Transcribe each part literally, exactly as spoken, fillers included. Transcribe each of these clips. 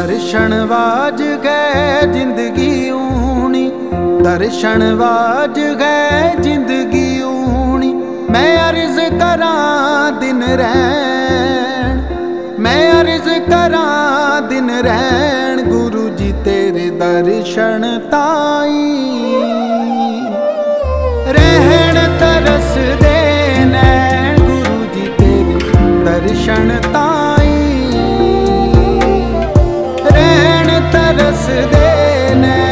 दर्शन was गए जिंदगी ऊनी, दर्शन वाज गए जिंदगी ऊनी। मैं अर्ज करा दिन रैन, मैं अर्ज करा दिन रैन, गुरु जी तेरे दर्शन ताई। रहन तरस दे नैन, गुरु जी तेरे दर्शन ताई। रहन तरस दे नैन।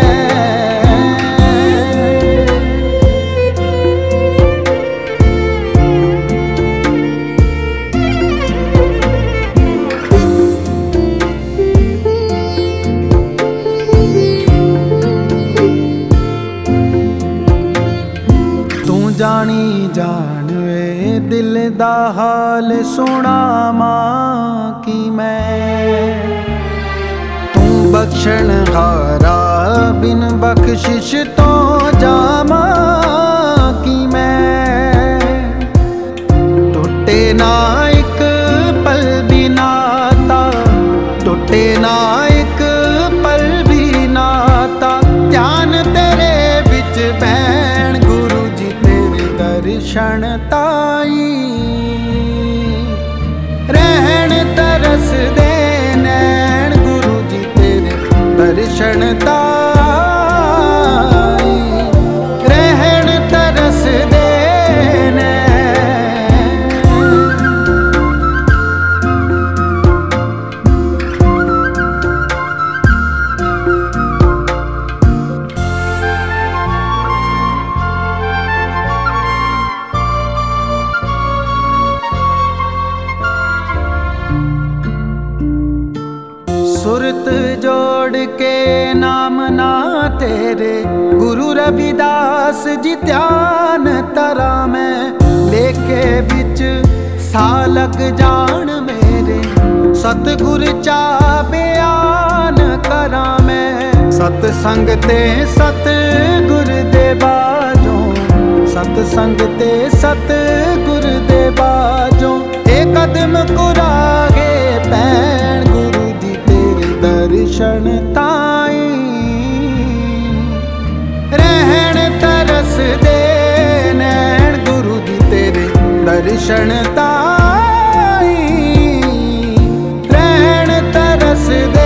जानी जान वे दिल दा हाल सुनावां कि मैं, तू बख्शण हारा बिन बख्शिश तो जावां कि मैं। टुटे ना एक पल भी नाता, टुटे ना एक पल भी नाता, ध्यान तेरे बिच बैण गुरु जी दर्शन ताई। रहन तरस दे नैन, गुरु जी तेरे दर्शन ताई। रहन तरस दे नैन। सुरत जोड़ के नाम ना तेरे गुरु रविदास जी ध्यान तरा मैं। लेके बिच सा लग जान मेरे, सतगुर चा बयान करा मैं। सतसंग ते सतगुर दे बाजों, सतसंग ते सतगुर दे बाजों, एक कदम कुरागे पैण गुरु दर्शन ताई। रहन तरस दे नैन, गुरु जी तेरे दर्शन ताई। रहन तरस दे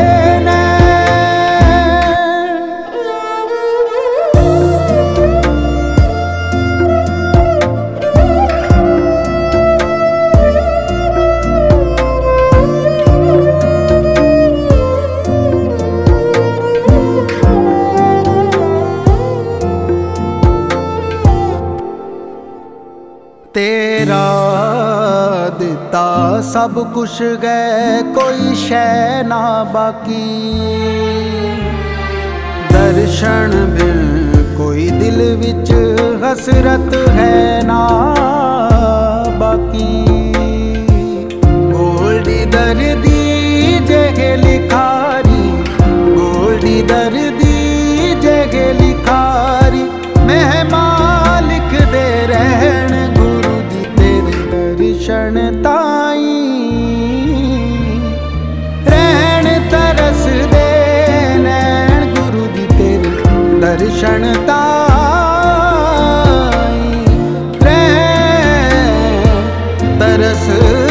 तेरा दिता सब कुछ गए, कोई शै ना बाकी। दर्शन बिन कोई दिल विच हसरत है ना बाकी। गोल्डी दर्दी जगे लिखारी, गोल्डी दर्दी जगे लिखारी, मेहमा लिख दे रहन दर्शन ताई। रहन तरस दे नैन, गुरु जी तेरे दर्शन ताई। रहन तरस